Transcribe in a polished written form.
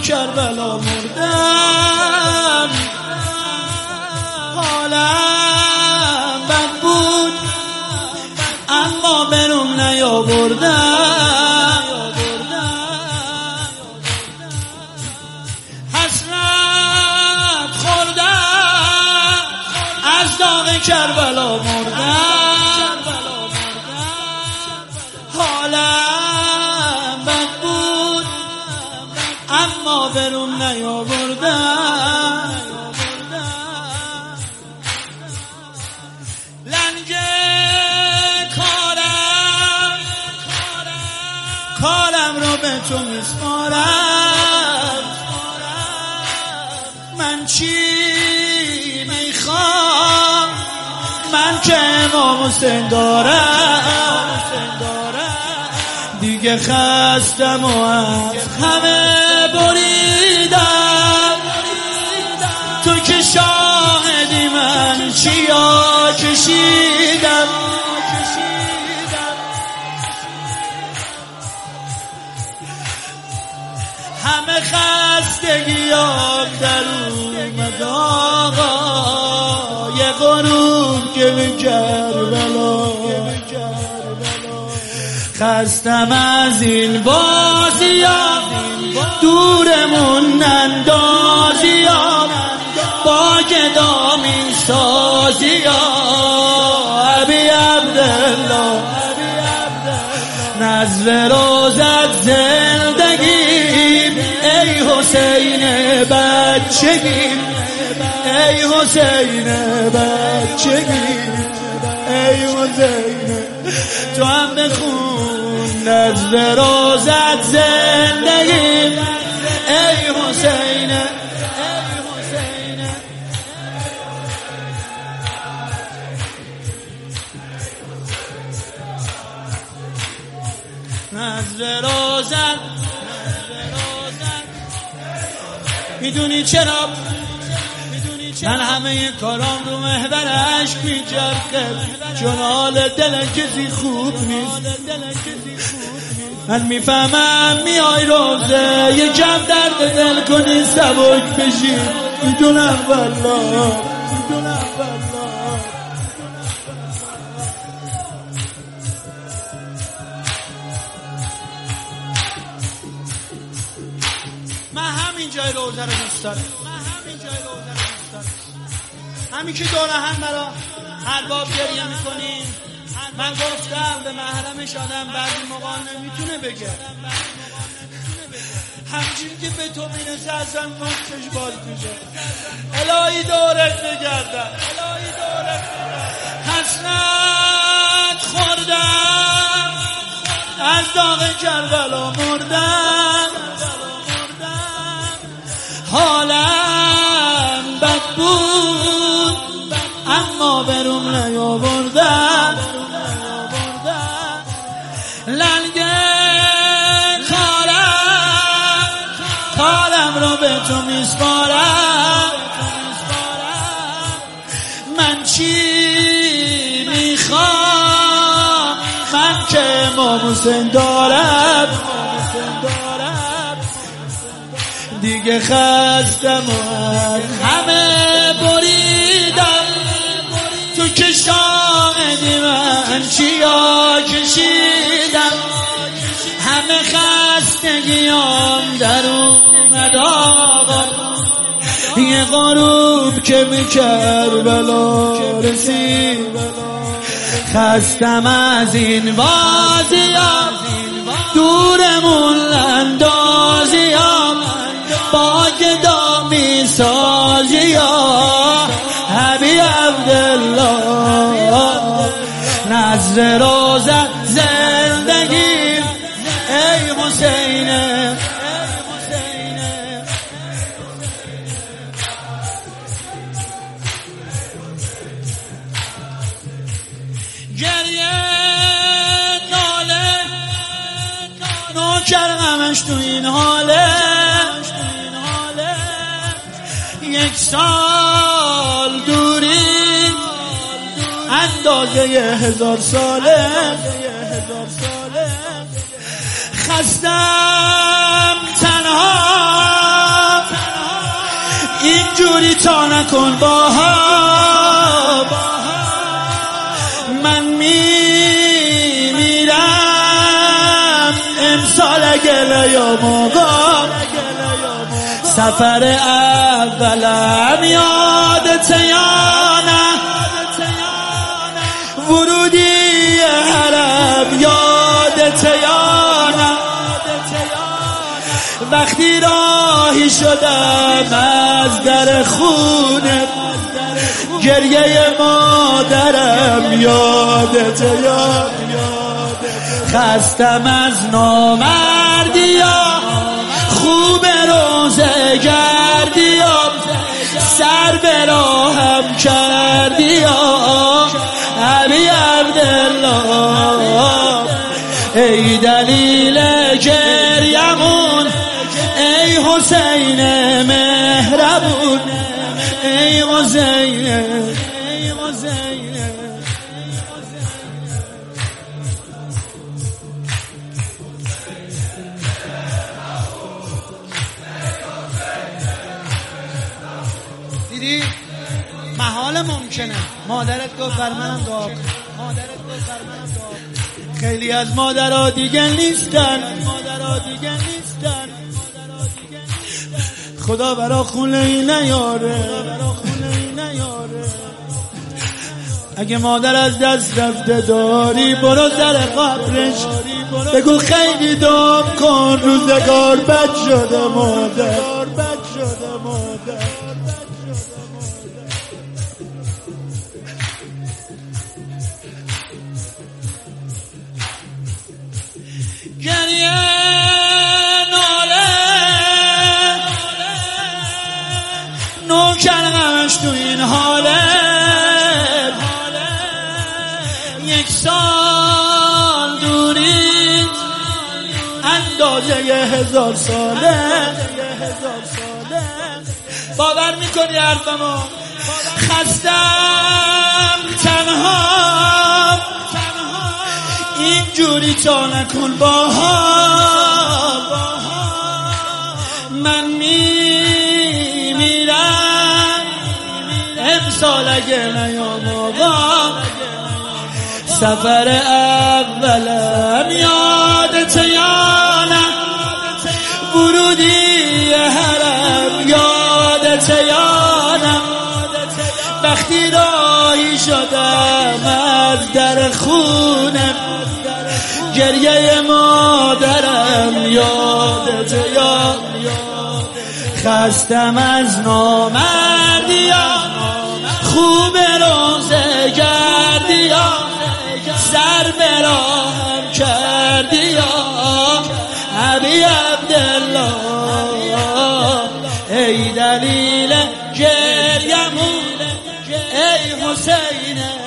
کربلا مردم، حالم بد بود اما برون نیاوردم، حسرت خوردم از داغ کربلا مردم، حالم بد بود اما برون نیاوردم، لنگ کارم رو به تو میسپارم، من چی میخوام من که امام حسین دارم، دیگه خستم و از همه بریدم، تو که شاهدی من چیا کشیدم، همه خستگیام در اومد آقا، یه غروب که به کربلا، خستم از این بازیام دورمون اندازیام، با گدامی سازیام، ابی عبدالله نذر روزت زندگیم، ای حسین بچگیم، ای حسین بچگیم، ای حسین تو هم بخون نذر روزت زندگیم، ای حسین نذر روزت. میدونی چرا؟ من همه کارام رو محور عشق میچرخه، چون حال دل کسی خوب نیست. من میفهمم میای روزه یکم درد دل کنی سبک بشی، میدونم والله من همین جای روزه رو دوست دارم، همین که دور هم برا هر باب گریه میکنیم. من گفتم به محرمش آدم بعضی موقع نمیتونه بگه، همچین که به تو میرسه اصلا نفسش باز میشه. الهی دورت بگردم، حسرت خوردم از داغ کربلا مردم، حالم بد بود اما برون نیاوردم، لنگ کارم رو به تو میسپارم، من چی میخوام من که امام حسین دارم، دیگه خستم و همه بریدم، تو که شاهدی من چیا کشیدم، همه خستگیام در اومد آقا، یه غروب که به کربلا رسید، خستم از این بازیام دورمون اندازیام، با گدامی سازیام، ابی عبدالله نذر روزت زندگیم، ای حسین گریه ناله نوکر غمش تو این حاله، یک سال دوری اندازه 1000 ساله، خستم تنها اینجوری تا نکن با هم، من میمیرم امسال اگه نیامم. سفر اولم یادت یا نه، ورودی حرم یادت یا نه، وقتی راهی شدم از در خونه، گریه مادرم یادت یا نه. خستم از نامردیا، خوب روزه گردیا، سر به راهم کردیا علی عبدالله. ای دلیل گریمون، ای حسین مهربون، ای حسین، ای حسین. دیدی؟ محال ممکنه مادرت گفت بر منم دعا کن. خیلی از مادرها دیگه نیستن، خدا برا خونه ای نیاره. اگه مادر از دست رفته داری، برو در قبرش بگو خیلی دعا کن، روزگار بد شده مادر. گریه ناله نوکر غمش تو این حاله، یک سال دوری اندازه 1000 ساله. باور میکنی حرفمو؟ خستم تنها، اینجوری تا نکن با هم، من میمیرم امسال اگه نیامم. سفر اولم یادت یا نه، ورودی حرم یادت یا نه، وقتی راهی شدم از در خونه، گریه مادرم یادت یا. خستم از نامردیا، خوب روزه گردیا، سر به راهم کردیا علی عبدالله. ای دلیل گریمون، ای حسین